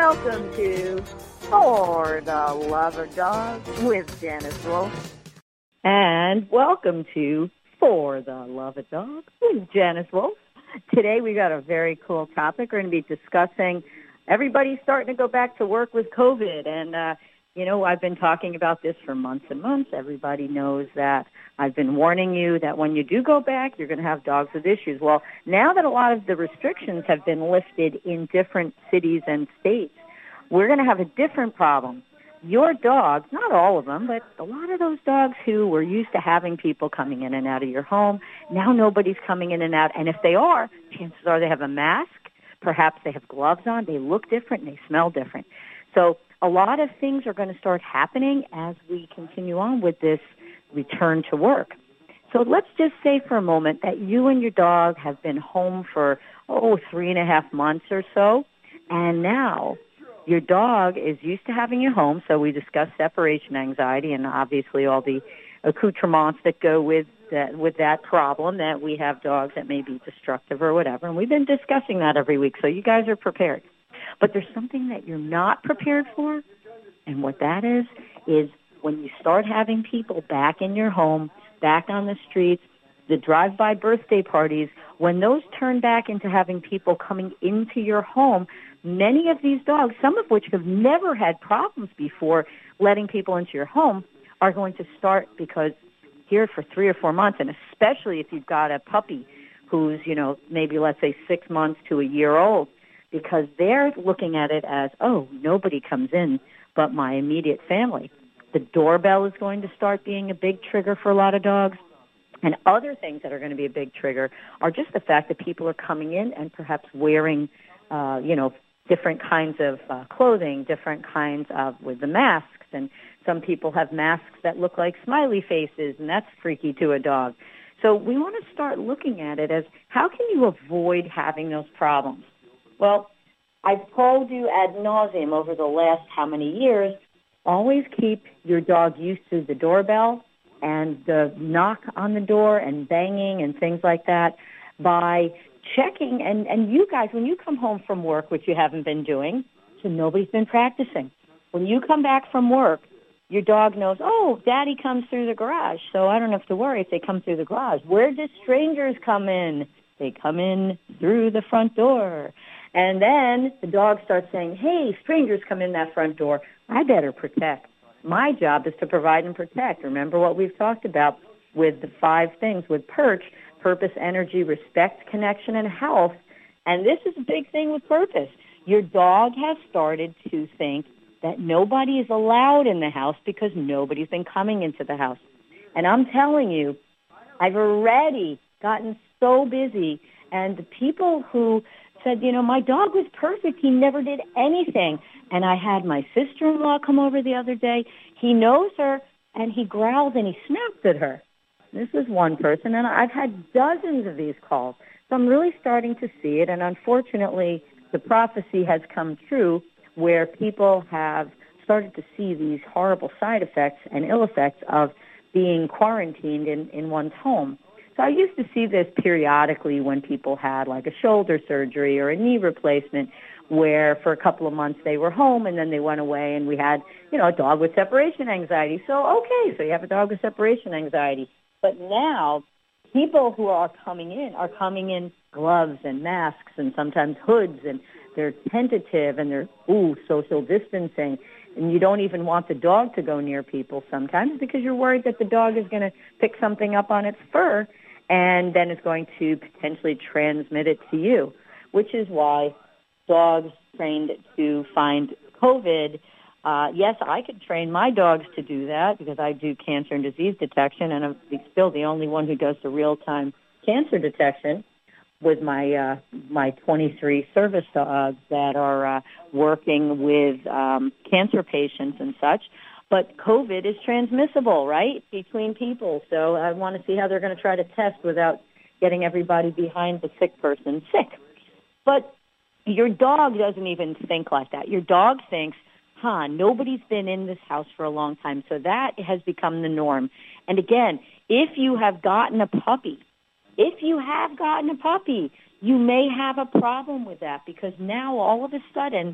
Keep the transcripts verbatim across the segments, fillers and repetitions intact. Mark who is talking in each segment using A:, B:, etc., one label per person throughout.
A: Welcome to For the Love of Dogs with Janice Wolf. And welcome to For the Love of Dogs with Janice Wolf. Today we got a very cool topic. We're going to be discussing everybody's starting to go back to work with COVID. And, uh, you know, I've been talking about this for months and months. Everybody knows that I've been warning you that when you do go back, you're going to have dogs with issues. Well, now that a lot of the restrictions have been lifted in different cities and states, we're going to have a different problem. Your dogs, not all of them, but a lot of those dogs who were used to having people coming in and out of your home, now nobody's coming in and out. And if they are, chances are they have a mask. Perhaps they have gloves on. They look different and they smell different. So a lot of things are going to start happening as we continue on with this return to work. So let's just say for a moment that you and your dog have been home for, oh, three and a half months or so, and now your dog is used to having you home. So we discussed separation anxiety and obviously all the accoutrements that go with that, with that problem, that we have dogs that may be destructive or whatever. And we've been discussing that every week, so you guys are prepared. But there's something that you're not prepared for, and what that is, is when you start having people back in your home, back on the streets, the drive-by birthday parties, when those turn back into having people coming into your home, many of these dogs, some of which have never had problems before letting people into your home, are going to start, because here for three or four months, and especially if you've got a puppy who's, you know, maybe let's say six months to a year old, because they're looking at it as, oh, nobody comes in but my immediate family. The doorbell is going to start being a big trigger for a lot of dogs. And other things that are going to be a big trigger are just the fact that people are coming in and perhaps wearing, uh, you know, different kinds of uh, clothing, different kinds of, with the masks. And some people have masks that look like smiley faces, and that's freaky to a dog. So we want to start looking at it as, how can you avoid having those problems? Well, I've told you ad nauseum over the last how many years, always keep your dog used to the doorbell and the knock on the door and banging and things like that by checking. And, and you guys, when you come home from work, which you haven't been doing, so nobody's been practicing. When you come back from work, your dog knows, oh, Daddy comes through the garage, so I don't have to worry if they come through the garage. Where do strangers come in? They come in through the front door. And then the dog starts saying, hey, strangers come in that front door. I better protect. My job is to provide and protect. Remember what we've talked about with the five things with Perch: purpose, energy, respect, connection, and health. And this is a big thing with purpose. Your dog has started to think that nobody is allowed in the house because nobody's been coming into the house. And I'm telling you, I've already gotten so busy, and the people who said, you know, my dog was perfect. He never did anything. And I had my sister-in-law come over the other day. He knows her, and he growled and he snapped at her. This is one person, and I've had dozens of these calls. So I'm really starting to see it, and unfortunately, the prophecy has come true where people have started to see these horrible side effects and ill effects of being quarantined in, in one's home. So I used to see this periodically when people had like a shoulder surgery or a knee replacement, where for a couple of months they were home and then they went away, and we had, you know, a dog with separation anxiety. So, okay, so you have a dog with separation anxiety. But now people who are coming in are coming in gloves and masks and sometimes hoods, and they're tentative and they're, ooh, social distancing. And you don't even want the dog to go near people sometimes because you're worried that the dog is going to pick something up on its fur and then it's going to potentially transmit it to you, which is why dogs trained to find COVID. Uh, yes, I could train my dogs to do that because I do cancer and disease detection, and I'm still the only one who does the real-time cancer detection with my uh, my twenty-three service dogs that are uh, working with um, cancer patients and such. But COVID is transmissible, right, between people. So I want to see how they're going to try to test without getting everybody behind the sick person sick. But your dog doesn't even think like that. Your dog thinks, huh, nobody's been in this house for a long time. So that has become the norm. And again, if you have gotten a puppy, if you have gotten a puppy, you may have a problem with that because now all of a sudden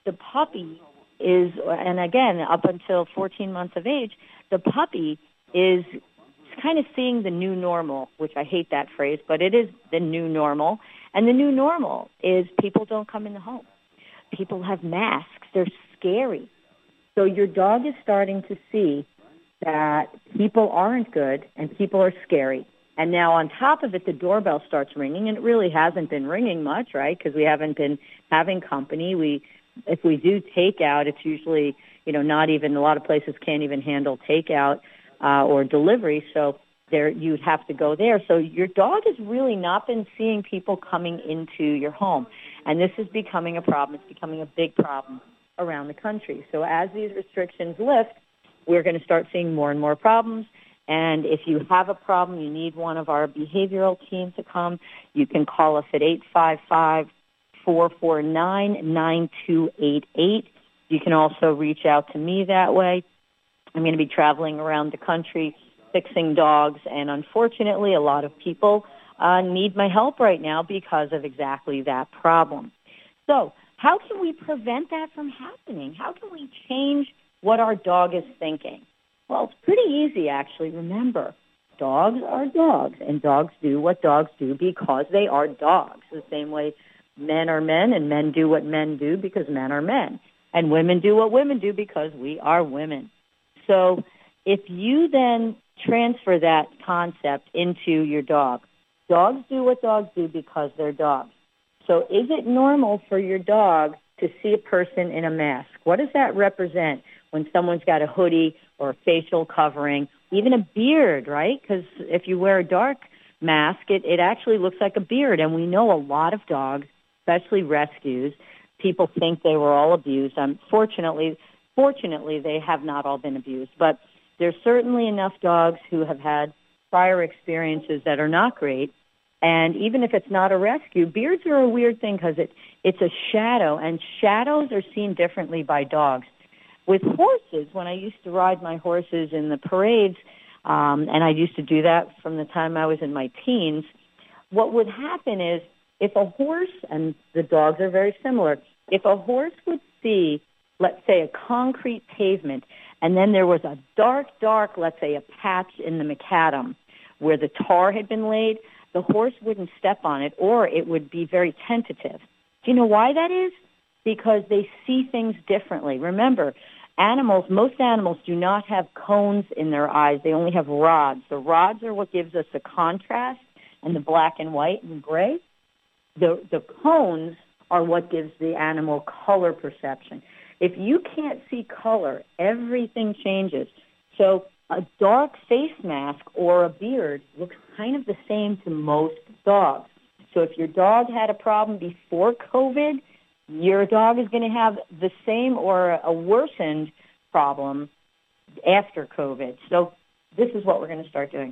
A: the puppy is, and again, up until fourteen months of age, the puppy is kind of seeing the new normal, which I hate that phrase, but it is the new normal. And the new normal is people don't come in the home. People have masks. They're scary. So your dog is starting to see that people aren't good and people are scary. And now on top of it, the doorbell starts ringing, and it really hasn't been ringing much, right? Because we haven't been having company. We, if we do takeout, it's usually, you know, not even, a lot of places can't even handle takeout uh, or delivery. So there, you'd have to go there. So your dog has really not been seeing people coming into your home. And this is becoming a problem. It's becoming a big problem around the country. So as these restrictions lift, we're going to start seeing more and more problems. And if you have a problem, you need one of our behavioral team to come, you can call us at eight five five, four four nine, nine two eight eight. You can also reach out to me that way. I'm going to be traveling around the country fixing dogs, and unfortunately, a lot of people uh, need my help right now because of exactly that problem. So how can we prevent that from happening? How can we change what our dog is thinking? Well, it's pretty easy, actually. Remember, dogs are dogs, and dogs do what dogs do because they are dogs. The same way men are men, and men do what men do because men are men. And women do what women do because we are women. So if you then transfer that concept into your dog, dogs do what dogs do because they're dogs. So is it normal for your dog to see a person in a mask? What does that represent when someone's got a hoodie or a facial covering, even a beard, right? Because if you wear a dark mask, it, it actually looks like a beard. And we know a lot of dogs, especially rescues, people think they were all abused. Unfortunately, fortunately, they have not all been abused. But there's certainly enough dogs who have had prior experiences that are not great. And even if it's not a rescue, beards are a weird thing because it, it's a shadow, and shadows are seen differently by dogs. With horses, when I used to ride my horses in the parades, um, and I used to do that from the time I was in my teens, what would happen is if a horse, and the dogs are very similar, if a horse would see, let's say, a concrete pavement, and then there was a dark, dark, let's say, a patch in the macadam where the tar had been laid, the horse wouldn't step on it, or it would be very tentative. Do you know why that is? Because they see things differently. Remember, animals, most animals do not have cones in their eyes. They only have rods. The rods are what gives us the contrast and the black and white and gray. The, the cones are what gives the animal color perception. If you can't see color, everything changes. So a dark face mask or a beard looks kind of the same to most dogs. So if your dog had a problem before COVID, your dog is going to have the same or a worsened problem after COVID. So this is what we're going to start doing.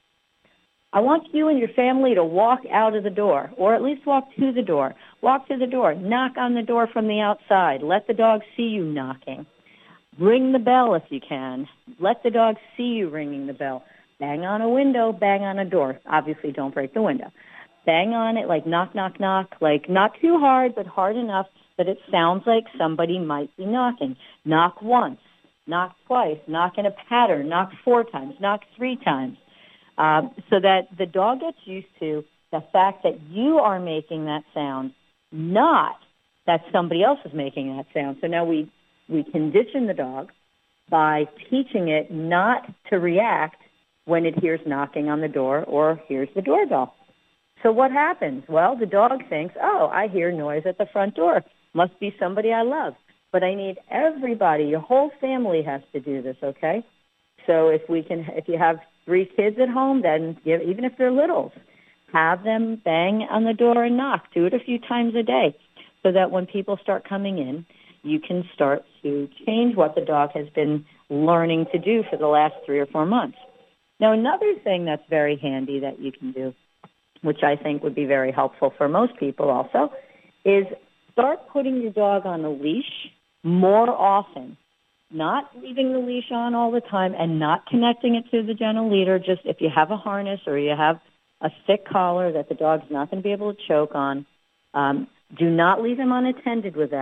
A: I want you and your family to walk out of the door, or at least walk to the door. Walk to the door. Knock on the door from the outside. Let the dog see you knocking. Ring the bell if you can. Let the dog see you ringing the bell. Bang on a window, bang on a door. Obviously, don't break the window. Bang on it like knock, knock, knock, like not too hard, but hard enough that it sounds like somebody might be knocking. Knock once, knock twice, knock in a pattern, knock four times, knock three times, uh, so that the dog gets used to the fact that you are making that sound, not that somebody else is making that sound. So now we, we condition the dog by teaching it not to react when it hears knocking on the door or hears the doorbell. So what happens? Well, the dog thinks, oh, I hear noise at the front door. Must be somebody I love. But I need everybody, your whole family has to do this, okay? So if we can, if you have three kids at home, then give, even if they're littles, have them bang on the door and knock. Do it a few times a day so that when people start coming in, you can start to change what the dog has been learning to do for the last three or four months. Now, another thing that's very handy that you can do, which I think would be very helpful for most people also, is start putting your dog on a leash more often. Not leaving the leash on all the time and not connecting it to the gentle leader. Just if you have a harness or you have a thick collar that the dog's not going to be able to choke on, um, do not leave him unattended with that.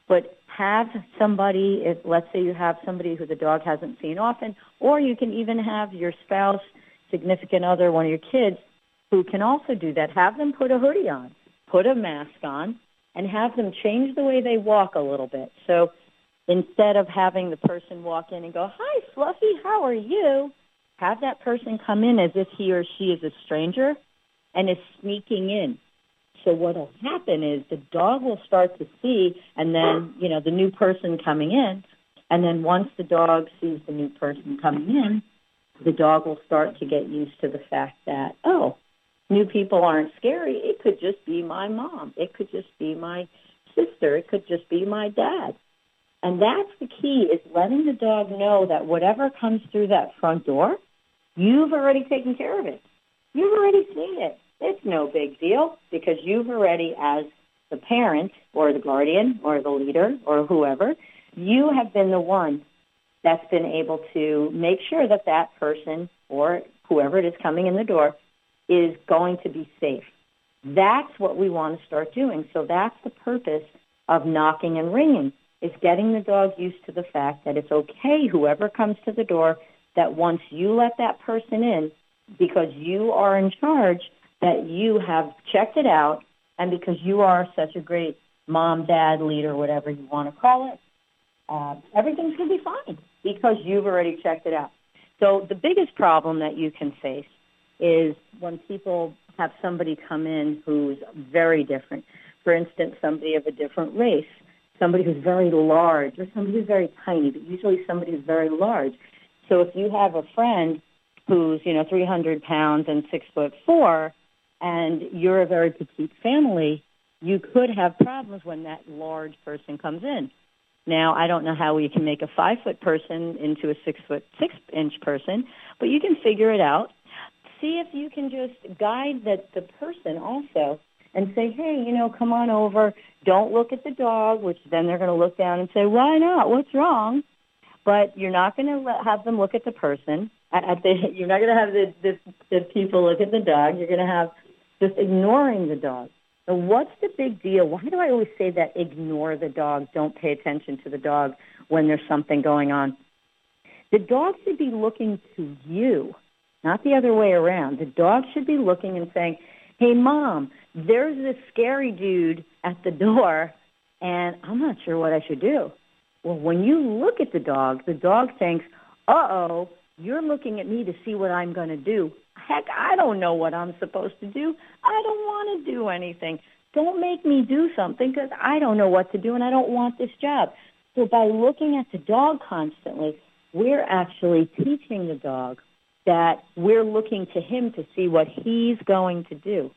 A: But have somebody, if, let's say you have somebody who the dog hasn't seen often, or you can even have your spouse, significant other, one of your kids, who can also do that. Have them put a hoodie on, put a mask on, and have them change the way they walk a little bit. So instead of having the person walk in and go, "Hi, Fluffy, how are you?" have that person come in as if he or she is a stranger and is sneaking in. So what will happen is the dog will start to see, and then, you know, the new person coming in, and then once the dog sees the new person coming in, the dog will start to get used to the fact that, oh, new people aren't scary. It could just be my mom. It could just be my sister. It could just be my dad. And that's the key, is letting the dog know that whatever comes through that front door, you've already taken care of it. You've already seen it. It's no big deal because you've already, as the parent or the guardian or the leader or whoever, you have been the one that's been able to make sure that that person or whoever it is coming in the door is going to be safe. That's what we want to start doing. So that's the purpose of knocking and ringing, is getting the dog used to the fact that it's okay, whoever comes to the door, that once you let that person in, because you are in charge, that you have checked it out, and because you are such a great mom, dad, leader, whatever you want to call it, uh, everything's going to be fine because you've already checked it out. So the biggest problem that you can face is when people have somebody come in who's very different. For instance, somebody of a different race, somebody who's very large, or somebody who's very tiny, but usually somebody who's very large. So if you have a friend who's, you know, three hundred pounds and six foot four, and you're a very petite family, you could have problems when that large person comes in. Now, I don't know how we can make a five-foot person into a six-foot, six-inch person, but you can figure it out. See if you can just guide the, the person also and say, hey, you know, come on over. Don't look at the dog, which then they're going to look down and say, why not? What's wrong? But you're not going to have them look at the person. At the, you're not going to have the, the, the people look at the dog. You're going to have just ignoring the dog. So what's the big deal? Why do I always say that ignore the dog, don't pay attention to the dog when there's something going on? The dog should be looking to you, not the other way around. The dog should be looking and saying, hey, Mom, there's this scary dude at the door, and I'm not sure what I should do. Well, when you look at the dog, the dog thinks, uh-oh, you're looking at me to see what I'm going to do. Heck, I don't know what I'm supposed to do. I don't want to do anything. Don't make me do something because I don't know what to do and I don't want this job. So by looking at the dog constantly, we're actually teaching the dog that we're looking to him to see what he's going to do.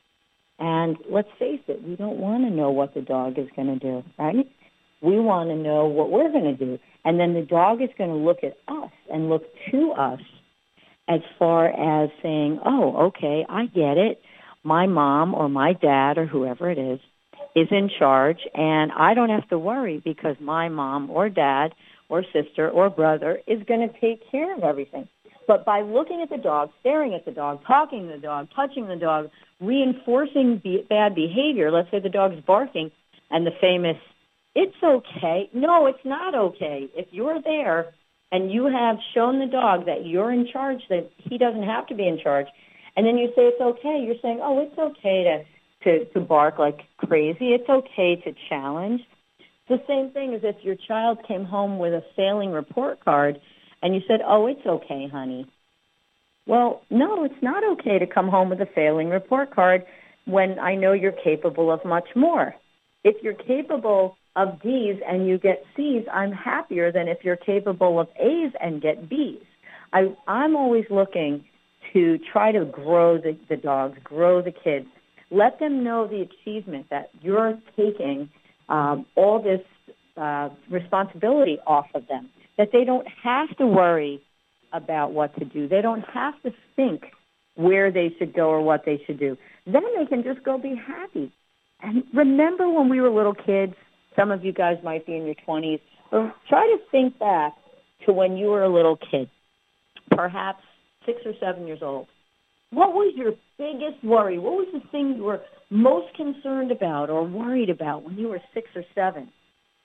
A: And let's face it, we don't want to know what the dog is going to do, right? We want to know what we're going to do. And then the dog is going to look at us and look to us as far as saying, oh, okay, I get it. My mom or my dad or whoever it is is in charge, and I don't have to worry because my mom or dad or sister or brother is going to take care of everything. But by looking at the dog, staring at the dog, talking to the dog, touching the dog, reinforcing be- bad behavior, let's say the dog's barking, and the famous, it's okay. No, it's not okay. If you're there and you have shown the dog that you're in charge, that he doesn't have to be in charge, and then you say it's okay, you're saying, oh, it's okay to, to, to bark like crazy. It's okay to challenge. It's the same thing as if your child came home with a failing report card and you said, oh, it's okay, honey. Well, no, it's not okay to come home with a failing report card when I know you're capable of much more. If you're capable of D's and you get C's, I'm happier than if you're capable of A's and get B's. I, I'm always looking to try to grow the, the dogs, grow the kids. Let them know the achievement that you're taking um, all this uh, responsibility off of them, that they don't have to worry about what to do. They don't have to think where they should go or what they should do. Then they can just go be happy. And remember when we were little kids, some of you guys might be in your twenties, but try to think back to when you were a little kid, perhaps six or seven years old. What was your biggest worry? What was the thing you were most concerned about or worried about when you were six or seven?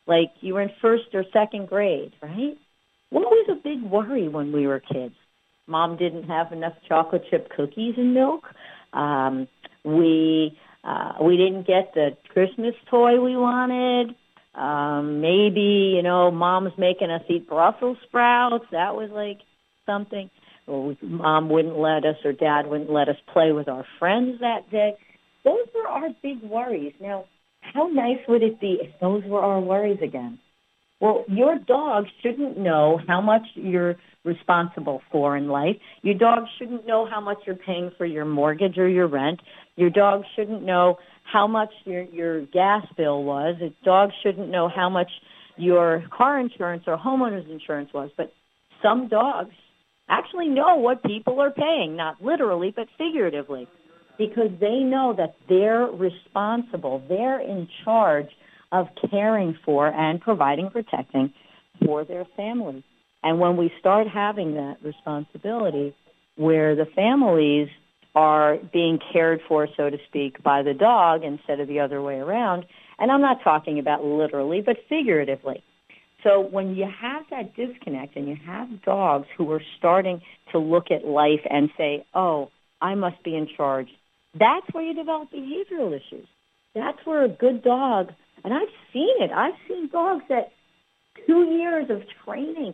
A: like you were in first or second grade, right? What was a big worry when we were kids? Mom didn't have enough chocolate chip cookies and milk. Um, we uh, we didn't get the Christmas toy we wanted. Um, maybe, you know, Mom's making us eat Brussels sprouts. That was like something. Or we, Mom wouldn't let us or Dad wouldn't let us play with our friends that day. Those were our big worries. Now, how nice would it be if those were our worries again? Well, your dog shouldn't know how much you're responsible for in life. Your dog shouldn't know how much you're paying for your mortgage or your rent. Your dog shouldn't know how much your, your gas bill was. A dog shouldn't know how much your car insurance or homeowner's insurance was. But some dogs actually know what people are paying, not literally, but figuratively, because they know that they're responsible. They're in charge of caring for and providing, protecting for their family. And when we start having that responsibility where the families are being cared for, so to speak, by the dog instead of the other way around, and I'm not talking about literally, but figuratively. So when you have that disconnect and you have dogs who are starting to look at life and say, oh, I must be in charge, that's where you develop behavioral issues. That's where a good dog, and I've seen it, I've seen dogs that two years of training,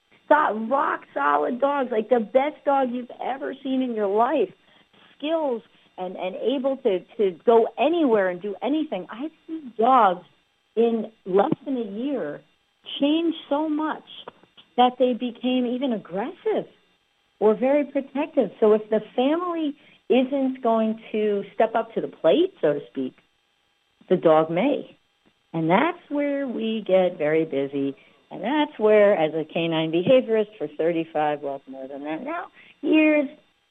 A: rock solid dogs, like the best dog you've ever seen in your life, skills and, and able to, to go anywhere and do anything. I've seen dogs in less than a year change so much that they became even aggressive or very protective. So if the family isn't going to step up to the plate, so to speak, the dog may. And that's where we get very busy. And that's where, as a canine behaviorist for thirty-five, well, more than that now, years,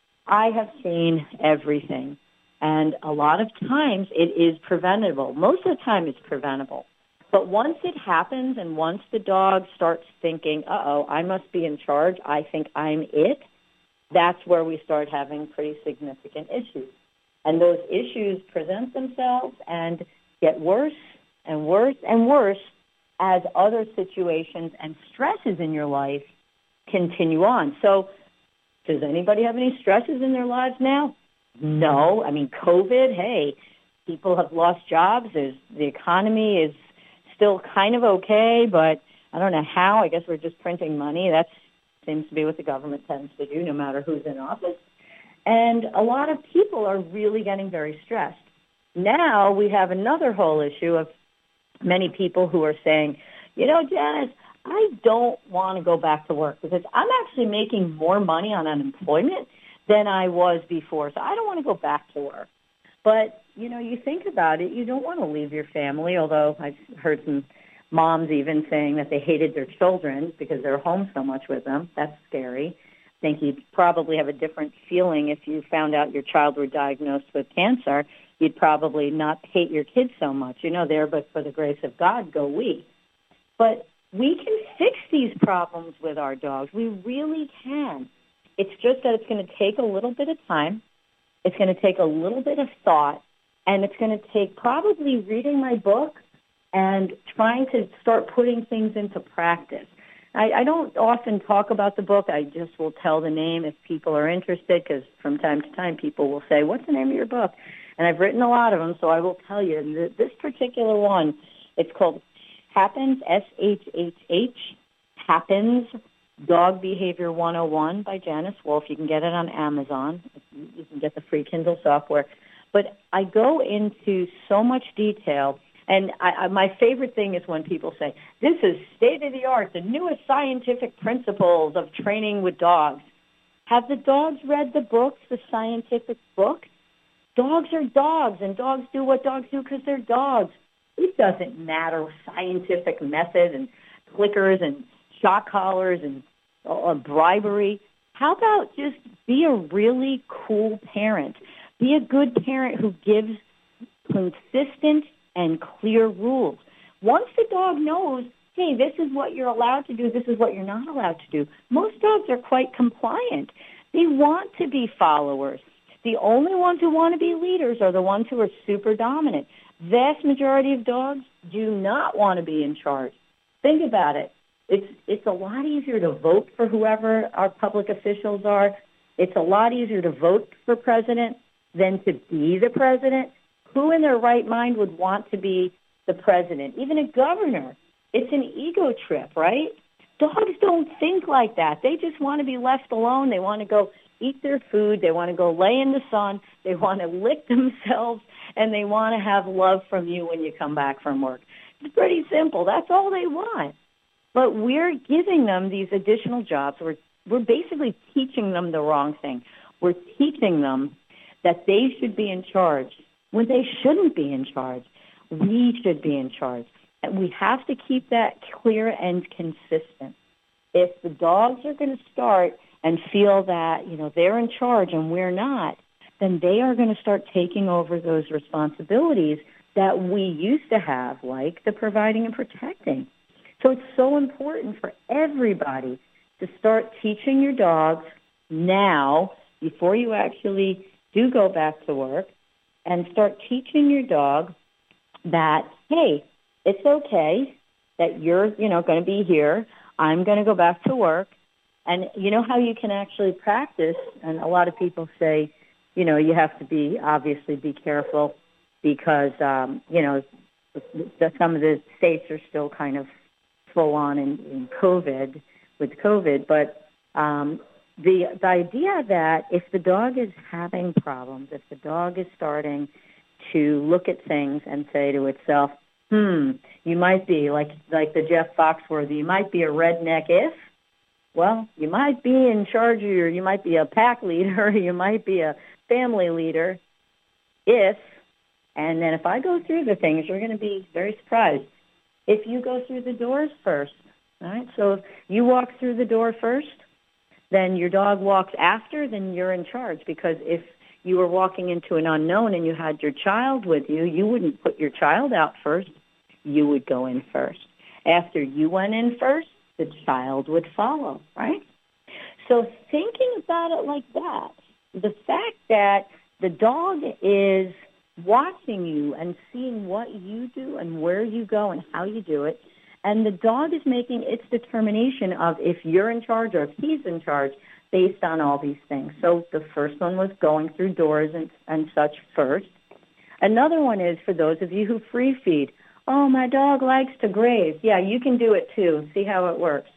A: I have seen everything. And a lot of times it is preventable. Most of the time it's preventable. But once it happens and once the dog starts thinking, uh-oh, I must be in charge, I think I'm it, that's where we start having pretty significant issues. And those issues present themselves and get worse and worse and worse as other situations and stresses in your life continue on. So does anybody have any stresses in their lives now? No. I mean, COVID, hey, people have lost jobs. There's, the economy is still kind of okay, but I don't know how. I guess we're just printing money. That seems to be what the government tends to do, no matter who's in office. And a lot of people are really getting very stressed. Now we have another whole issue of many people who are saying, you know, Janice, I don't want to go back to work because I'm actually making more money on unemployment than I was before, so I don't want to go back to work. But, you know, you think about it, you don't want to leave your family, although I've heard some moms even saying that they hated their children because they're home so much with them. That's scary. I think you'd probably have a different feeling if you found out your child were diagnosed with cancer. You'd probably not hate your kids so much. You know, there, but for the grace of God, go we. But we can fix these problems with our dogs. We really can. It's just that it's going to take a little bit of time. It's going to take a little bit of thought, and it's going to take probably reading my book and trying to start putting things into practice. I, I don't often talk about the book. I just will tell the name if people are interested, because from time to time people will say, what's the name of your book? And I've written a lot of them, so I will tell you. And this particular one, it's called Happens, S H H H, Happens, Dog Behavior one oh one by Janice Wolf. You can get it on Amazon. You can get the free Kindle software. But I go into so much detail, and I, I, my favorite thing is when people say, this is state-of-the-art, the newest scientific principles of training with dogs. Have the dogs read the books, the scientific book? Dogs are dogs, and dogs do what dogs do because they're dogs. It doesn't matter scientific method and clickers and shock collars and uh, bribery. How about just be a really cool parent? Be a good parent who gives consistent and clear rules. Once the dog knows, hey, this is what you're allowed to do, this is what you're not allowed to do, most dogs are quite compliant. They want to be followers. The only ones who want to be leaders are the ones who are super dominant. Vast majority of dogs do not want to be in charge. Think about it. It's it's a lot easier to vote for whoever our public officials are. It's a lot easier to vote for president than to be the president. Who in their right mind would want to be the president? Even a governor. It's an ego trip, right? Dogs don't think like that. They just want to be left alone. They want to go eat their food. They want to go lay in the sun. They want to lick themselves, and they want to have love from you when you come back from work. It's pretty simple. That's all they want. But we're giving them these additional jobs. We're, we're basically teaching them the wrong thing. We're teaching them that they should be in charge when they shouldn't be in charge. We should be in charge. And we have to keep that clear and consistent. If the dogs are going to start and feel that, you know, they're in charge and we're not, then they are going to start taking over those responsibilities that we used to have, like the providing and protecting. So it's so important for everybody to start teaching your dogs now, before you actually do go back to work, and start teaching your dog that, hey, it's okay that you're, you know, going to be here. I'm going to go back to work. And you know how you can actually practice, and a lot of people say, you know, you have to be, obviously be careful because, um, you know, the, some of the states are still kind of full on in, in COVID, with COVID. But um, the, the idea that if the dog is having problems, if the dog is starting to look at things and say to itself, hmm, you might be, like, like the Jeff Foxworthy, you might be a redneck if, well, you might be in charge of your, you might be a pack leader, you might be a family leader if, and then if I go through the things, you're going to be very surprised. If you go through the doors first, all right? So if you walk through the door first, then your dog walks after, then you're in charge. Because if you were walking into an unknown and you had your child with you, you wouldn't put your child out first. You would go in first. After you went in first, the child would follow, right? So thinking about it like that, the fact that the dog is watching you and seeing what you do and where you go and how you do it, and the dog is making its determination of if you're in charge or if he's in charge based on all these things. So the first one was going through doors and, and such first. Another one is for those of you who free feed. Oh, my dog likes to graze. Yeah, you can do it too. See how it works.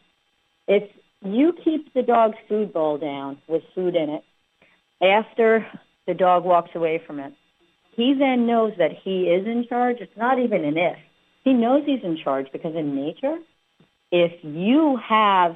A: If you keep the dog's food bowl down with food in it after the dog walks away from it, he then knows that he is in charge. It's not even an if. He knows he's in charge because in nature, if you have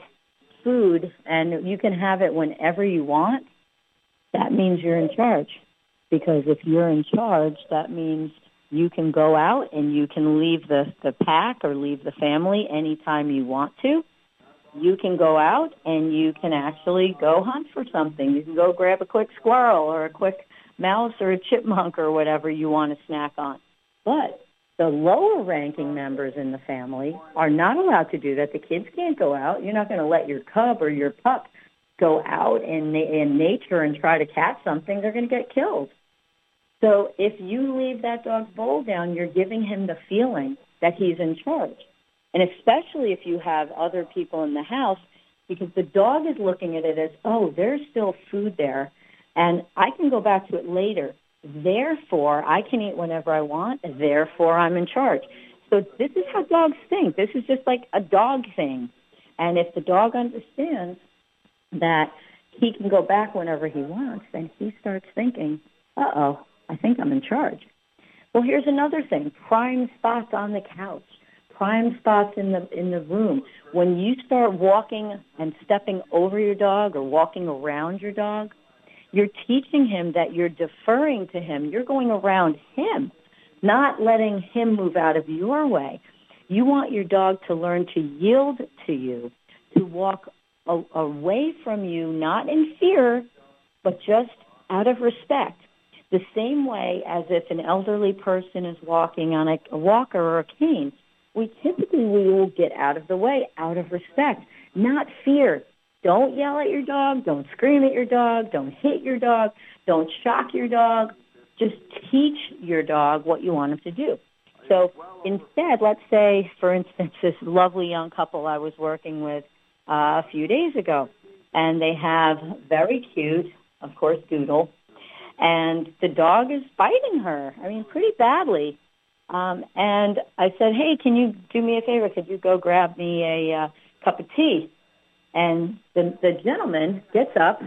A: food and you can have it whenever you want, that means you're in charge. Because if you're in charge, that means you can go out and you can leave the, the pack or leave the family anytime you want to. You can go out and you can actually go hunt for something. You can go grab a quick squirrel or a quick mouse or a chipmunk or whatever you want to snack on. But the lower-ranking members in the family are not allowed to do that. The kids can't go out. You're not going to let your cub or your pup go out in, in nature and try to catch something. They're going to get killed. So if you leave that dog's bowl down, you're giving him the feeling that he's in charge. And especially if you have other people in the house, because the dog is looking at it as, oh, there's still food there, and I can go back to it later. Therefore, I can eat whenever I want, and therefore I'm in charge. So this is how dogs think. This is just like a dog thing. And if the dog understands that he can go back whenever he wants, then he starts thinking, uh-oh, I think I'm in charge. Well, here's another thing, prime spots on the couch, prime spots in the in the room. When you start walking and stepping over your dog or walking around your dog, you're teaching him that you're deferring to him. You're going around him, not letting him move out of your way. You want your dog to learn to yield to you, to walk a- away from you, not in fear, but just out of respect. The same way as if an elderly person is walking on a, a walker or a cane, we typically we will get out of the way, out of respect, not fear. Don't yell at your dog. Don't scream at your dog. Don't hit your dog. Don't shock your dog. Just teach your dog what you want him to do. So instead, let's say, for instance, this lovely young couple I was working with uh, a few days ago, and they have very cute, of course, Doodle, and the dog is biting her, I mean, pretty badly. Um, and I said, hey, can you do me a favor? Could you go grab me a uh, cup of tea? And the, the gentleman gets up,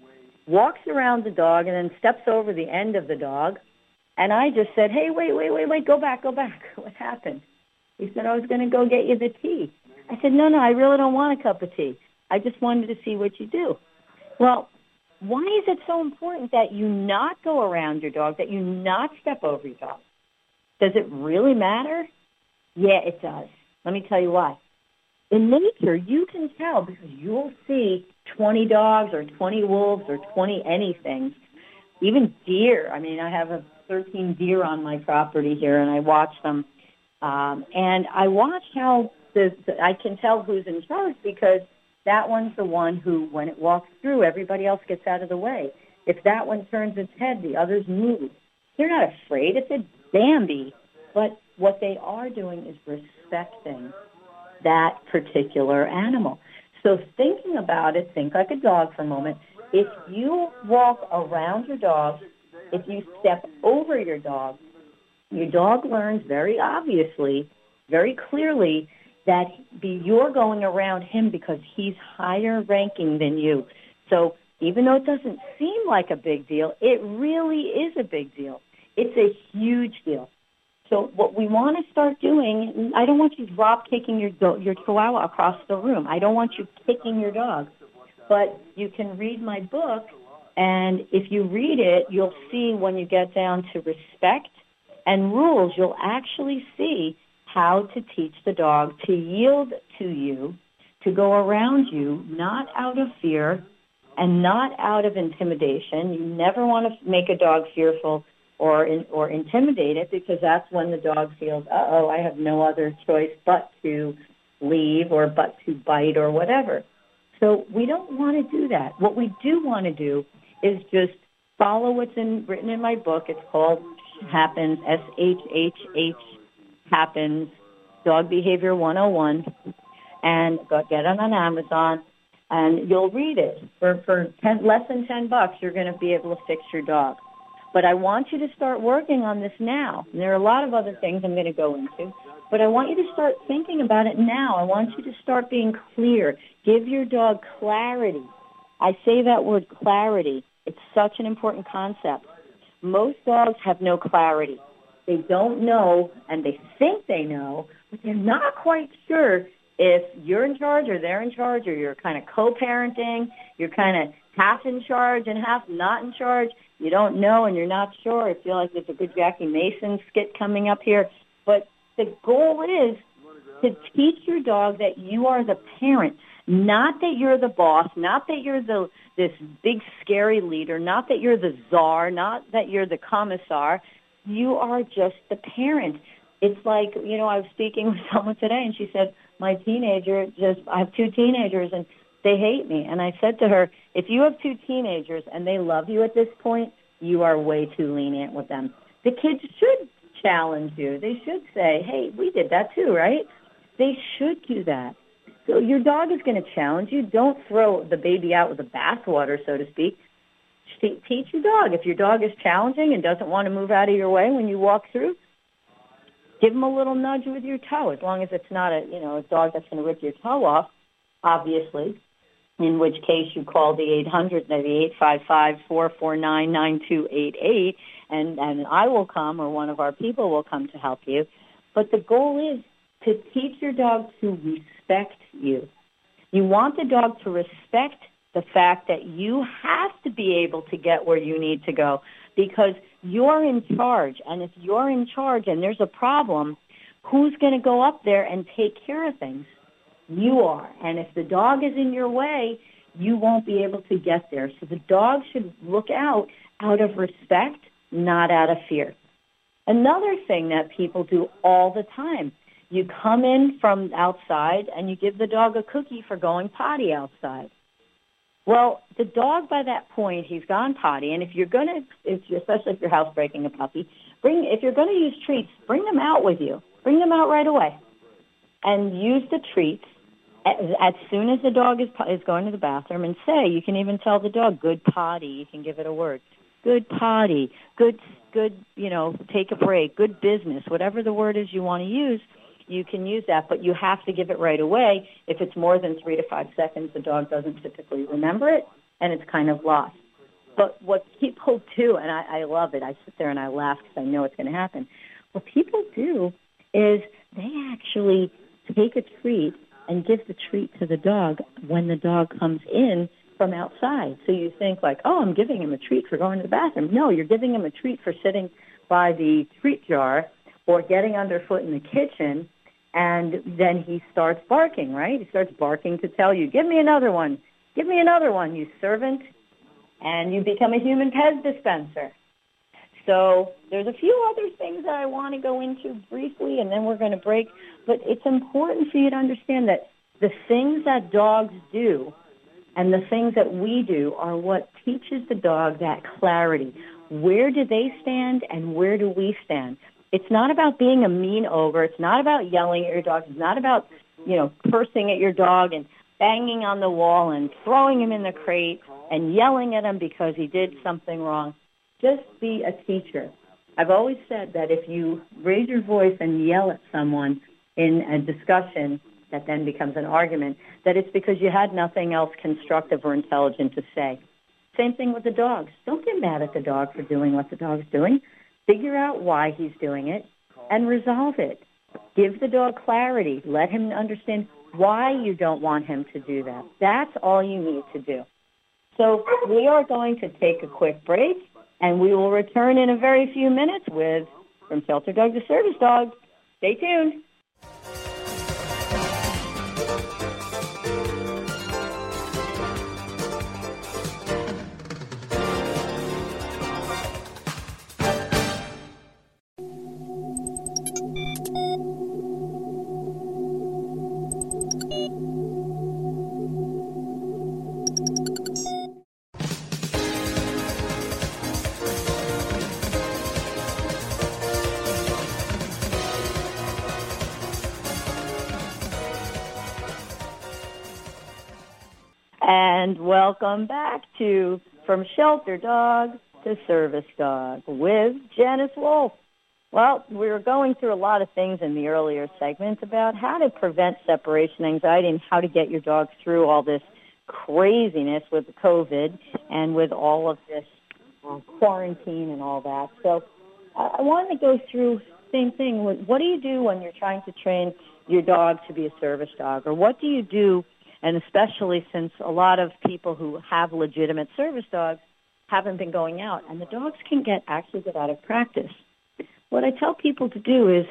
A: walks around the dog, and then steps over the end of the dog. And I just said, hey, wait, wait, wait, wait, go back, go back. What happened? He said, I was going to go get you the tea. I said, no, no, I really don't want a cup of tea. I just wanted to see what you do. Well, why is it so important that you not go around your dog, that you not step over your dog? Does it really matter? Yeah, it does. Let me tell you why. In nature, you can tell because you'll see twenty dogs or twenty wolves or twenty anything, even deer. I mean, I have a thirteen deer on my property here, and I watch them. Um, and I watch how the, the, I can tell who's in charge because that one's the one who, when it walks through, everybody else gets out of the way. If that one turns its head, the others move. They're not afraid. It's a Bambi. But what they are doing is respecting that particular animal. So thinking about it, think like a dog for a moment. If you walk around your dog, if you step over your dog, your dog learns very obviously, very clearly, that be, you're going around him because he's higher ranking than you. So even though it doesn't seem like a big deal, it really is a big deal. It's a huge deal. So what we want to start doing, I don't want you drop kicking your do- your chihuahua across the room. I don't want you kicking your dog. But you can read my book, and if you read it, you'll see when you get down to respect and rules, you'll actually see how to teach the dog to yield to you, to go around you, not out of fear and not out of intimidation. You never want to make a dog fearful or in, or intimidate it because that's when the dog feels, uh-oh, I have no other choice but to leave or but to bite or whatever. So we don't want to do that. What we do want to do is just follow what's in, written in my book. It's called Happens, S H H H, Happens, Dog Behavior one oh one, and go get it on Amazon, and you'll read it. For, for ten, less than ten bucks, you're going to be able to fix your dog. But I want you to start working on this now. And there are a lot of other things I'm going to go into, but I want you to start thinking about it now. I want you to start being clear. Give your dog clarity. I say that word clarity. It's such an important concept. Most dogs have no clarity. They don't know, and they think they know, but they're not quite sure if you're in charge or they're in charge, or you're kind of co-parenting, you're kind of half in charge and half not in charge. You don't know and you're not sure. I feel like there's a good Jackie Mason skit coming up here. But the goal is to teach your dog that you are the parent, not that you're the boss, not that you're the this big scary leader, not that you're the czar, not that you're the commissar. You are just the parent. It's like, you know, I was speaking with someone today, and she said, my teenager just, I have two teenagers, and they hate me. And I said to her, if you have two teenagers and they love you at this point, you are way too lenient with them. The kids should challenge you. They should say, hey, we did that too, right? They should do that. So your dog is going to challenge you. Don't throw the baby out with the bathwater, so to speak. Teach your dog. If your dog is challenging and doesn't want to move out of your way when you walk through, give him a little nudge with your toe, as long as it's not a, you know, a dog that's going to rip your toe off, obviously, in which case you call the eight hundred, the eight five five, four four nine, nine two eight eight, and, and I will come, or one of our people will come to help you. But the goal is to teach your dog to respect you. You want the dog to respect the fact that you have to be able to get where you need to go because you're in charge. And if you're in charge and there's a problem, who's going to go up there and take care of things? You are. And if the dog is in your way, you won't be able to get there. So the dog should look out out of respect, not out of fear. Another thing that people do all the time, you come in from outside and you give the dog a cookie for going potty outside. Well, the dog by that point, he's gone potty, and if you're going to, if, especially if you're housebreaking a puppy, bring if you're going to use treats, bring them out with you. Bring them out right away, and use the treats as, as soon as the dog is is going to the bathroom. And say, you can even tell the dog, "Good potty." You can give it a word, "Good potty," "Good, good." You know, take a break, "Good business." Whatever the word is you want to use, you can use that, but you have to give it right away. If it's more than three to five seconds, the dog doesn't typically remember it, and it's kind of lost. But what people do, and I, I love it, I sit there and I laugh because I know it's going to happen. What people do is they actually take a treat and give the treat to the dog when the dog comes in from outside. So you think like, oh, I'm giving him a treat for going to the bathroom. No, you're giving him a treat for sitting by the treat jar or getting underfoot in the kitchen, and then he starts barking, right? He starts barking to tell you, give me another one, give me another one, you servant, and you become a human Pez dispenser. So there's a few other things that I want to go into briefly, and then we're going to break. But it's important for you to understand that the things that dogs do and the things that we do are what teaches the dog that clarity. Where do they stand and where do we stand? It's not about being a mean ogre. It's not about yelling at your dog. It's not about, you know, cursing at your dog and banging on the wall and throwing him in the crate and yelling at him because he did something wrong. Just be a teacher. I've always said that if you raise your voice and yell at someone in a discussion that then becomes an argument, that it's because you had nothing else constructive or intelligent to say. Same thing with the dogs. Don't get mad at the dog for doing what the dog's doing. Figure out why he's doing it and resolve it. Give the dog clarity. Let him understand why you don't want him to do that. That's all you need to do. So we are going to take a quick break, and we will return in a very few minutes with From Shelter Dog to Service Dog. Stay tuned. And welcome back to From Shelter Dog to Service Dog with Janice Wolf. Well, we were going through a lot of things in the earlier segments about how to prevent separation anxiety and how to get your dog through all this craziness with COVID and with all of this uh, quarantine and all that. So uh, I wanted to go through the same thing. What do you do when you're trying to train your dog to be a service dog? Or what do you do? And especially since a lot of people who have legitimate service dogs haven't been going out, and the dogs can get actually get out of practice. What I tell people to do is,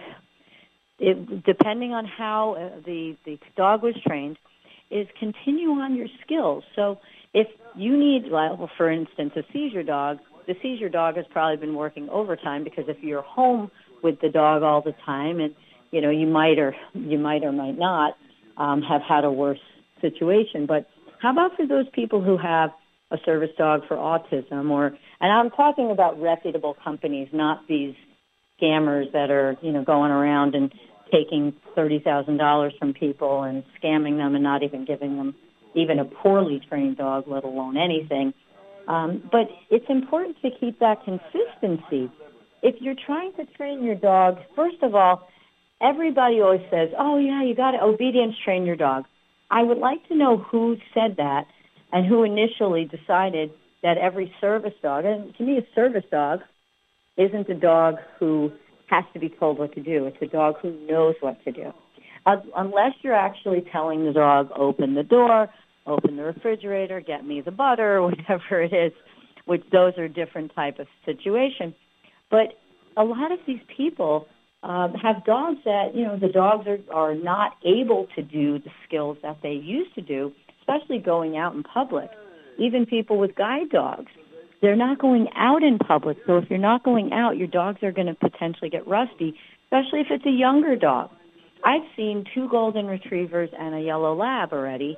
A: it, depending on how uh, the, the dog was trained, is continue on your skills. So if you need, well, for instance, a seizure dog, the seizure dog has probably been working overtime because if you're home with the dog all the time, and you know you might or you might or might not um, have had a worse situation. But how about for those people who have a service dog for autism, or, and I'm talking about reputable companies, not these scammers that are, you know, going around and taking thirty thousand dollars from people and scamming them and not even giving them even a poorly trained dog, let alone anything. Um, but it's important to keep that consistency. If you're trying to train your dog, first of all, everybody always says, oh, yeah, you got to obedience train your dog. I would like to know who said that and who initially decided that every service dog, and to me a service dog isn't a dog who has to be told what to do. It's a dog who knows what to do. Uh, unless you're actually telling the dog, open the door, open the refrigerator, get me the butter, whatever it is, which those are different type of situation. But a lot of these people Um, have dogs that, you know, the dogs are, are not able to do the skills that they used to do, especially going out in public. Even people with guide dogs, they're not going out in public. So if you're not going out, your dogs are going to potentially get rusty, especially if it's a younger dog. I've seen two golden retrievers and a yellow lab already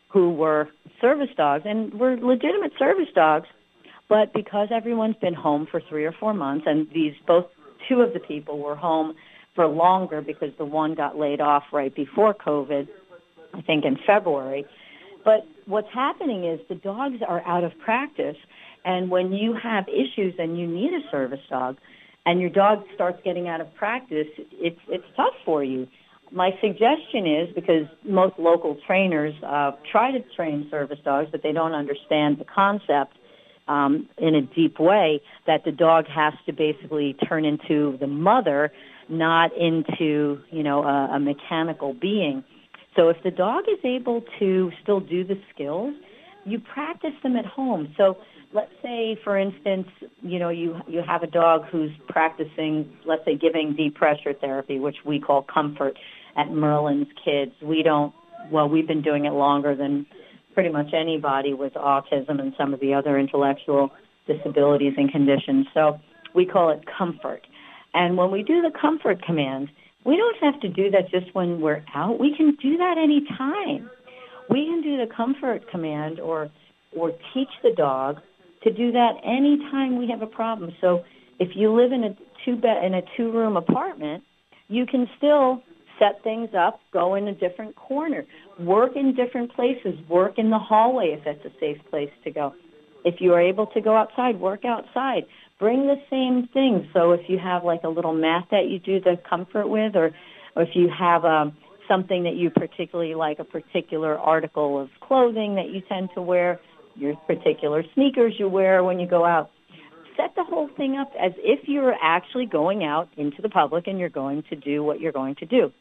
A: who were service dogs and were legitimate service dogs, but because everyone's been home for three or four months, and these both two of the people were home for longer because the one got laid off right before COVID, I think in February. But what's happening is the dogs are out of practice, and when you have issues and you need a service dog, and your dog starts getting out of practice, it's it's tough for you. My suggestion is, because most local trainers uh, try to train service dogs, but they don't understand the concept um, in a deep way, that the dog has to basically turn into the mother, not into, you know, a, a mechanical being. So if the dog is able to still do the skills, you practice them at home. So let's say, for instance, you know, you you have a dog who's practicing, let's say, giving deep pressure therapy, which we call Comfort at Merlin's Kids. We don't, well, we've been doing it longer than pretty much anybody with autism and some of the other intellectual disabilities and conditions. So we call it Comfort. And when we do the Comfort command, we don't have to do that just when we're out. We can do that any time. We can do the Comfort command or or teach the dog to do that any time we have a problem. So if you live in a two bed in a two room apartment, you can still set things up, go in a different corner, work in different places, work in the hallway if that's a safe place to go. If you are able to go outside, work outside. Bring the same things. So if you have like a little mat that you do the Comfort with, or, or if you have um, something that you particularly like, a particular article of clothing that you tend to wear, your particular sneakers you wear when you go out, set the whole thing up as if you're actually going out into the public and you're going to do what you're going to do.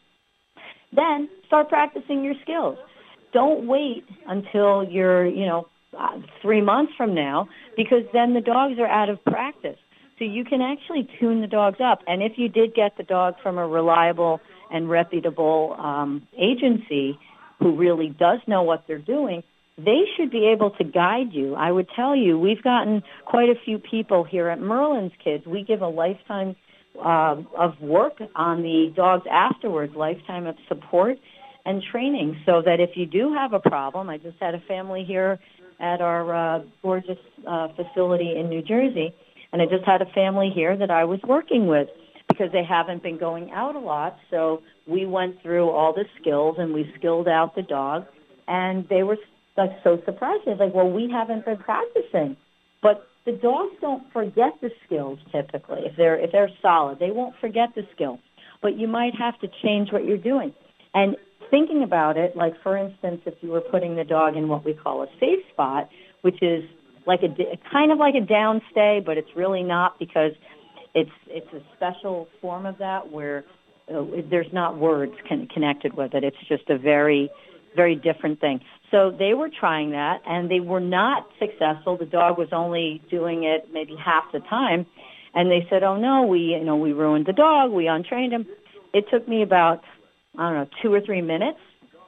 A: Then start practicing your skills. Don't wait until you're, you know, uh, three months from now, because then the dogs are out of practice. So you can actually tune the dogs up. And if you did get the dog from a reliable and reputable um, agency who really does know what they're doing, they should be able to guide you. I would tell you, we've gotten quite a few people here at Merlin's Kids. We give a lifetime uh, of work on the dogs afterwards, lifetime of support and training, so that if you do have a problem, I just had a family here at our uh, gorgeous uh, facility in New Jersey, and I just had a family here that I was working with because they haven't been going out a lot. So we went through all the skills, and we skilled out the dog, and they were like so surprised. They're like, well, we haven't been practicing. But the dogs don't forget the skills typically. If they're if they're solid, they won't forget the skill. But you might have to change what you're doing. And thinking about it, like, for instance, if you were putting the dog in what we call a safe spot, which is like a kind of like a downstay, but it's really not, because it's it's a special form of that where uh, there's not words con- connected with it. It's just a very, very different thing. So they were trying that, and they were not successful. The dog was only doing it maybe half the time, and they said, "Oh no, we you know we ruined the dog. We untrained him." It took me about, I don't know, two or three minutes,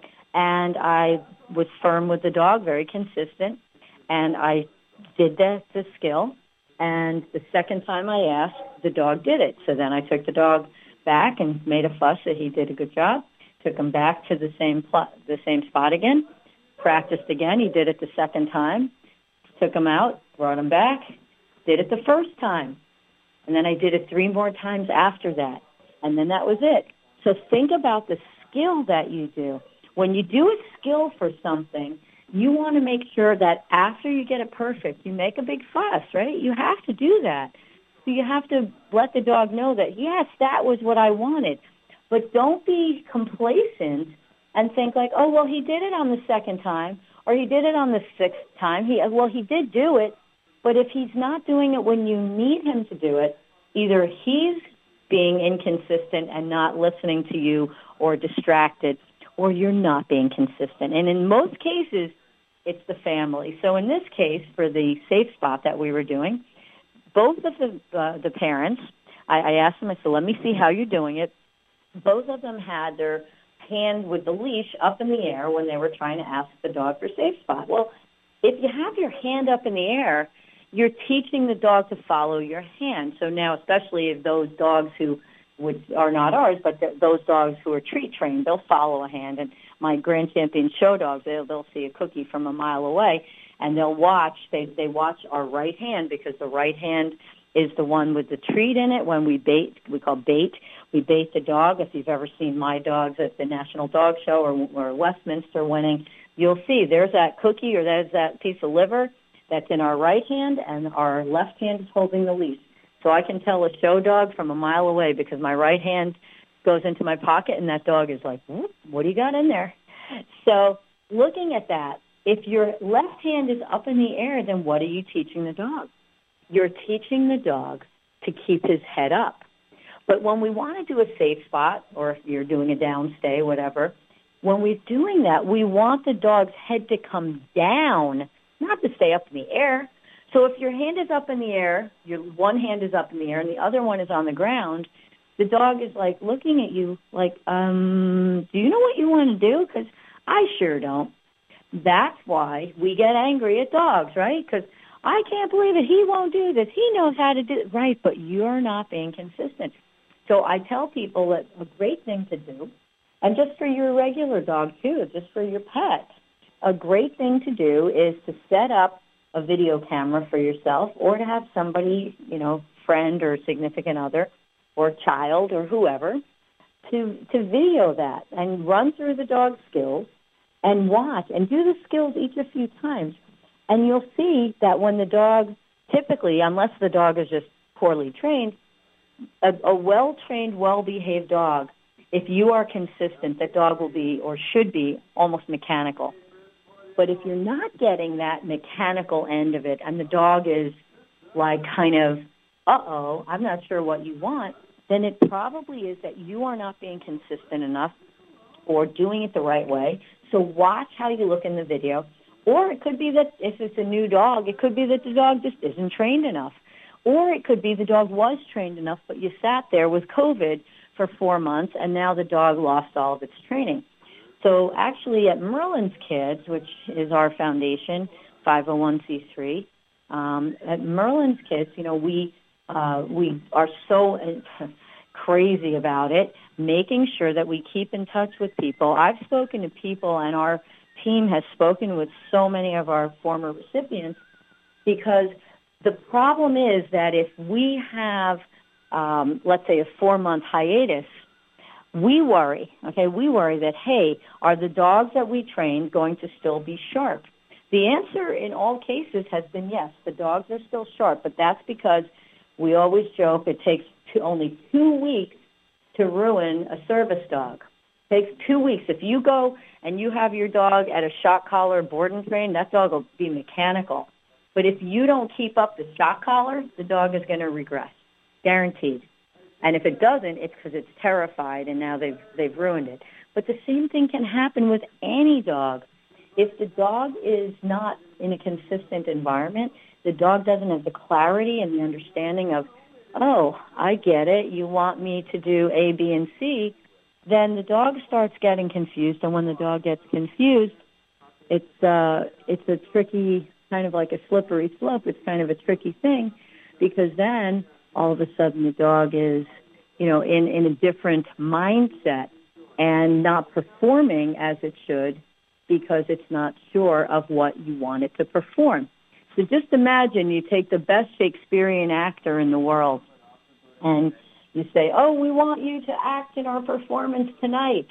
A: and I was firm with the dog, very consistent, and I did the, the skill, and the second time I asked, the dog did it. So then I took the dog back and made a fuss that he did a good job, took him back to the same pl- the same spot again, practiced again. He did it the second time, took him out, brought him back, did it the first time, and then I did it three more times after that, and then that was it. So think about the skill that you do. When you do a skill for something, you want to make sure that after you get it perfect, you make a big fuss, right? You have to do that. So you have to let the dog know that, yes, that was what I wanted. But don't be complacent and think like, oh, well, he did it on the second time, or he did it on the sixth time. He, well, he did do it, but if he's not doing it when you need him to do it, either he's being inconsistent and not listening to you or distracted, or you're not being consistent. And in most cases, it's the family. So in this case, for the safe spot that we were doing, both of the uh, the parents, I, I asked them, I said, let me see how you're doing it. Both of them had their hand with the leash up in the air when they were trying to ask the dog for safe spot. Well, if you have your hand up in the air, you're teaching the dog to follow your hand. So now, especially if those dogs who which are not ours, but th- those dogs who are treat trained, they'll follow a hand. And my Grand Champion show dogs, they'll, they'll see a cookie from a mile away, and they'll watch. They they watch our right hand because the right hand is the one with the treat in it. When we bait, we call bait. We bait the dog. If you've ever seen my dogs at the National Dog Show or, or Westminster winning, you'll see there's that cookie or there's that piece of liver that's in our right hand, and our left hand is holding the leash. So I can tell a show dog from a mile away because my right hand goes into my pocket, and that dog is like, what do you got in there? So looking at that, if your left hand is up in the air, then what are you teaching the dog? You're teaching the dog to keep his head up. But when we want to do a safe spot, or if you're doing a downstay, whatever, when we're doing that, we want the dog's head to come down, not to stay up in the air. So if your hand is up in the air, your one hand is up in the air, and the other one is on the ground, the dog is like looking at you like, um, do you know what you want to do? Because I sure don't. That's why we get angry at dogs, right? Because I can't believe it. He won't do this. He knows how to do it. Right, but you're not being consistent. So I tell people that a great thing to do, and just for your regular dog too, just for your pet, a great thing to do is to set up a video camera for yourself or to have somebody, you know, friend or significant other or child or whoever to to video that and run through the dog skills and watch and do the skills each a few times. And you'll see that when the dog, typically, unless the dog is just poorly trained, a, a well-trained, well-behaved dog, if you are consistent, that dog will be or should be almost mechanical. But if you're not getting that mechanical end of it and the dog is like kind of, uh-oh, I'm not sure what you want, then it probably is that you are not being consistent enough or doing it the right way. So watch how you look in the video. Or it could be that if it's a new dog, it could be that the dog just isn't trained enough. Or it could be the dog was trained enough, but you sat there with COVID for four months, and now the dog lost all of its training. So actually at Merlin's Kids, which is our foundation, five oh one c three, um, at Merlin's Kids, you know, we uh, we are so uh, crazy about it, making sure that we keep in touch with people. I've spoken to people, and our team has spoken with so many of our former recipients, because the problem is that if we have, um, let's say, a four-month hiatus, we worry, okay, we worry that, hey, are the dogs that we trained going to still be sharp? The answer in all cases has been yes, the dogs are still sharp, but that's because we always joke it takes two, only two weeks to ruin a service dog. It takes two weeks. If you go and you have your dog at a shock collar board and train, that dog will be mechanical. But if you don't keep up the shock collar, the dog is going to regress, guaranteed. And if it doesn't, it's because it's terrified and now they've they've ruined it. But the same thing can happen with any dog. If the dog is not in a consistent environment, the dog doesn't have the clarity and the understanding of, oh, I get it, you want me to do A, B, and C, then the dog starts getting confused. And when the dog gets confused, it's uh, it's a tricky, kind of like a slippery slope. It's kind of a tricky thing, because then all of a sudden the dog is, you know, in, in a different mindset and not performing as it should because it's not sure of what you want it to perform. So just imagine you take the best Shakespearean actor in the world and you say, oh, we want you to act in our performance tonight.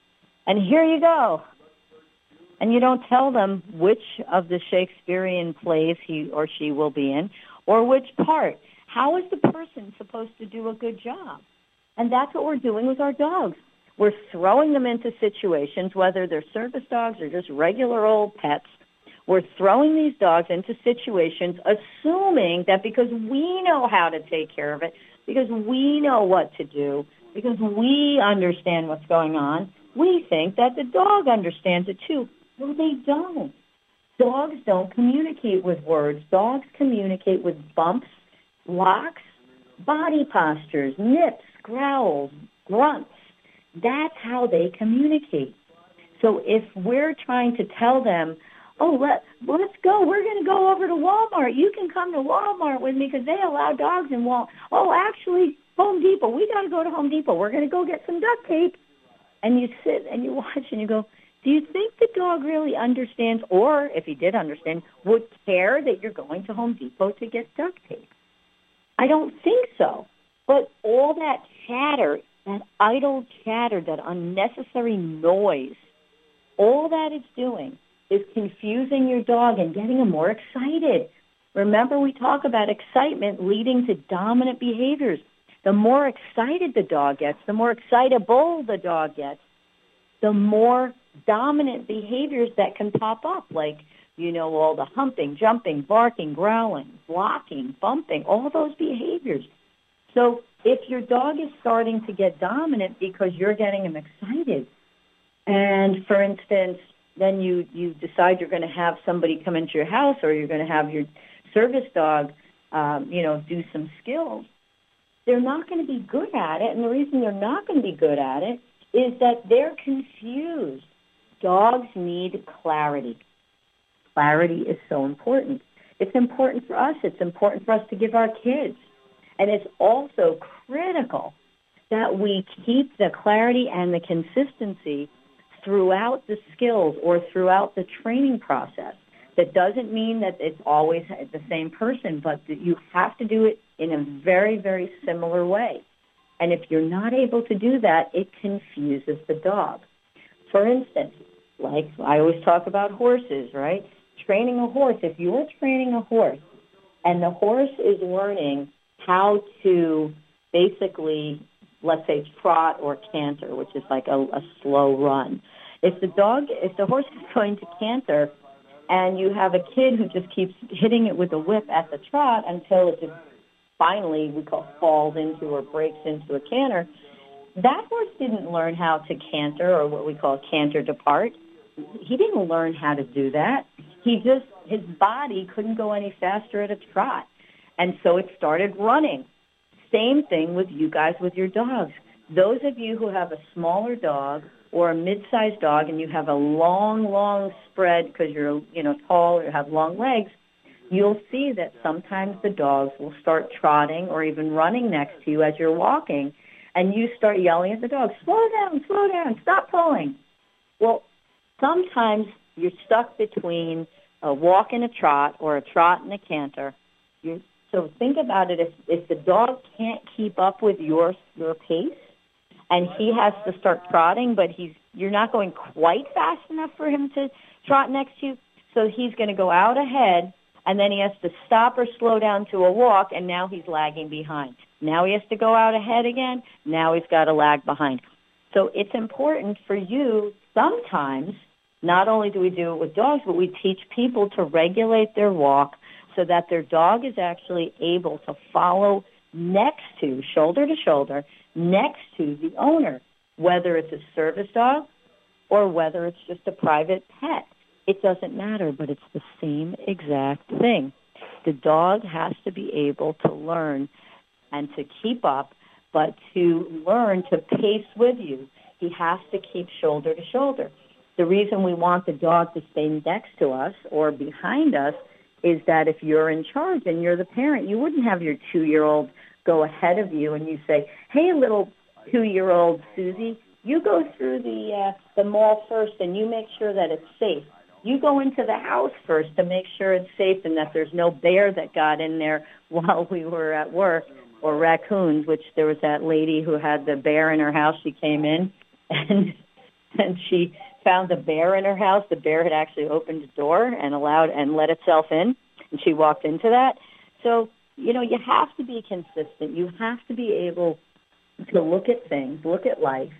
A: And here you go. And you don't tell them which of the Shakespearean plays he or she will be in or which part. How is the person supposed to do a good job? And that's what we're doing with our dogs. We're throwing them into situations, whether they're service dogs or just regular old pets. We're throwing these dogs into situations assuming that because we know how to take care of it, because we know what to do, because we understand what's going on, we think that the dog understands it too. Well, they don't. Dogs don't communicate with words. Dogs communicate with bumps, locks, body postures, nips, growls, grunts. That's how they communicate. So if we're trying to tell them, oh, let, let's go, we're going to go over to Walmart. You can come to Walmart with me because they allow dogs in Walmart. Oh, actually, Home Depot. We got to go to Home Depot. We're going to go get some duct tape. And you sit and you watch and you go, do you think the dog really understands, or if he did understand, would care that you're going to Home Depot to get duct tape? I don't think so. But all that chatter, that idle chatter, that unnecessary noise, all that it's doing is confusing your dog and getting him more excited. Remember, we talk about excitement leading to dominant behaviors. The more excited the dog gets, the more excitable the dog gets, the more dominant behaviors that can pop up, like, you know, all the humping, jumping, barking, growling, blocking, bumping, all those behaviors. So if your dog is starting to get dominant because you're getting him excited, and, for instance, then you, you decide you're going to have somebody come into your house, or you're going to have your service dog, um, you know, do some skills, they're not going to be good at it. And the reason they're not going to be good at it is that they're confused. Dogs need clarity. Clarity is so important. It's important for us. It's important for us to give our kids. And it's also critical that we keep the clarity and the consistency throughout the skills or throughout the training process. That doesn't mean that it's always the same person, but that you have to do it in a very, very similar way. And if you're not able to do that, it confuses the dog. For instance, like I always talk about horses, right? Training a horse. If you're training a horse and the horse is learning how to basically, let's say, trot or canter, which is like a, a slow run. If the dog, if the horse is going to canter and you have a kid who just keeps hitting it with a whip at the trot until it just finally, we call, falls into or breaks into a canter, that horse didn't learn how to canter, or what we call canter depart. He didn't learn how to do that. He just, his body couldn't go any faster at a trot. And so it started running. Same thing with you guys with your dogs. Those of you who have a smaller dog or a mid-sized dog and you have a long, long spread because you're, you know, tall or have long legs, you'll see that sometimes the dogs will start trotting or even running next to you as you're walking, and you start yelling at the dog, slow down, slow down, stop pulling. Well, sometimes you're stuck between a walk and a trot or a trot and a canter. You're, so think about it. If, if the dog can't keep up with your your pace and he has to start trotting, but he's you're not going quite fast enough for him to trot next to you, so he's going to go out ahead, and then he has to stop or slow down to a walk, and now he's lagging behind. Now he has to go out ahead again. Now he's got to lag behind. So it's important for you sometimes, not only do we do it with dogs, but we teach people to regulate their walk so that their dog is actually able to follow next to, shoulder to shoulder, next to the owner, whether it's a service dog or whether it's just a private pet. It doesn't matter, but it's the same exact thing. The dog has to be able to learn and to keep up, but to learn to pace with you. He has to keep shoulder to shoulder. The reason we want the dog to stay next to us or behind us is that if you're in charge and you're the parent, you wouldn't have your two-year-old go ahead of you and you say, hey, little two-year-old Susie, you go through the uh, the mall first and you make sure that it's safe. You go into the house first to make sure it's safe and that there's no bear that got in there while we were at work, or raccoons, which there was that lady who had the bear in her house. She came in and and she found the bear in her house. The bear had actually opened the door and allowed and let itself in, and she walked into that. So, you know, you have to be consistent. You have to be able to look at things, look at life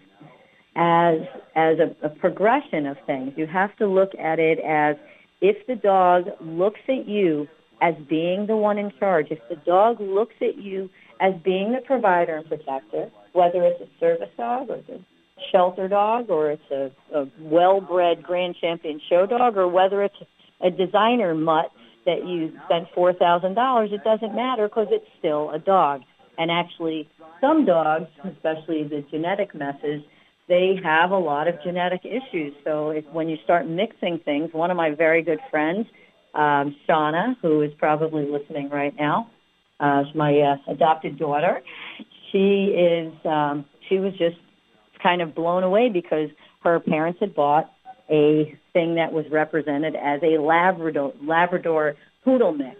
A: as as a, a progression of things. You have to look at it as if the dog looks at you as being the one in charge, if the dog looks at you as being the provider and protector, whether it's a service dog or it's a shelter dog or it's a, a well-bred Grand Champion show dog or whether it's a designer mutt that you spent four thousand dollars, it doesn't matter because it's still a dog. And actually, some dogs, especially the genetic messes, they have a lot of genetic issues. So if, when you start mixing things, one of my very good friends, um, Shauna, who is probably listening right now, uh, is my uh, adopted daughter. She is, um, she was just kind of blown away because her parents had bought a thing that was represented as a Labrador, Labrador poodle mix.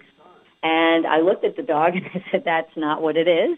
A: And I looked at the dog and I said, that's not what it is.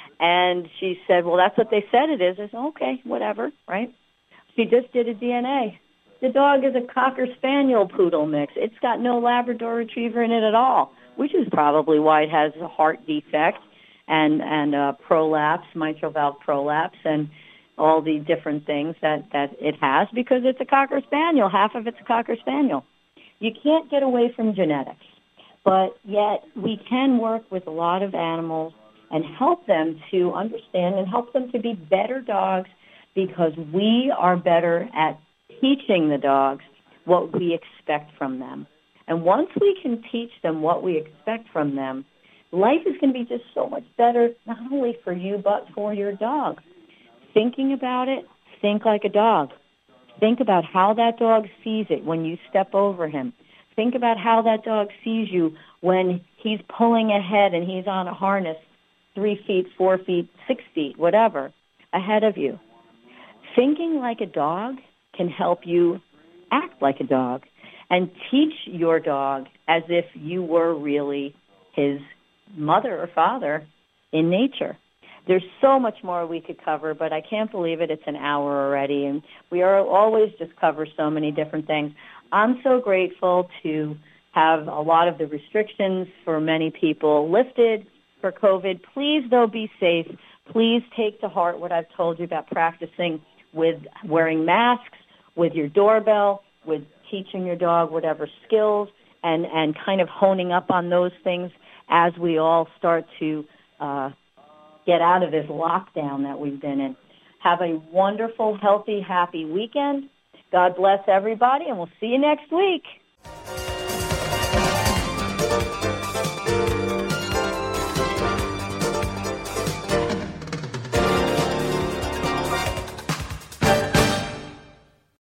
A: And she said, well, that's what they said it is. I said, okay, whatever, right? She just did a D N A. The dog is a Cocker Spaniel poodle mix. It's got no Labrador Retriever in it at all, which is probably why it has a heart defect and, and uh, prolapse, mitral valve prolapse, and all the different things that, that it has, because it's a Cocker Spaniel. Half of it's a Cocker Spaniel. You can't get away from genetics, but yet we can work with a lot of animals and help them to understand and help them to be better dogs, because we are better at teaching the dogs what we expect from them. And once we can teach them what we expect from them, life is going to be just so much better, not only for you, but for your dog. Thinking about it, think like a dog. Think about how that dog sees it when you step over him. Think about how that dog sees you when he's pulling ahead and he's on a harness three feet, four feet, six feet, whatever, ahead of you. Thinking like a dog can help you act like a dog and teach your dog as if you were really his mother or father in nature. There's so much more we could cover, but I can't believe it. It's an hour already, and we are always just cover so many different things. I'm so grateful to have a lot of the restrictions for many people lifted for COVID. Please, though, be safe. Please take to heart what I've told you about practicing with wearing masks, with your doorbell, with teaching your dog whatever skills, and, and kind of honing up on those things as we all start to uh, get out of this lockdown that we've been in. Have a wonderful, healthy, happy weekend. God bless everybody, and we'll see you next week.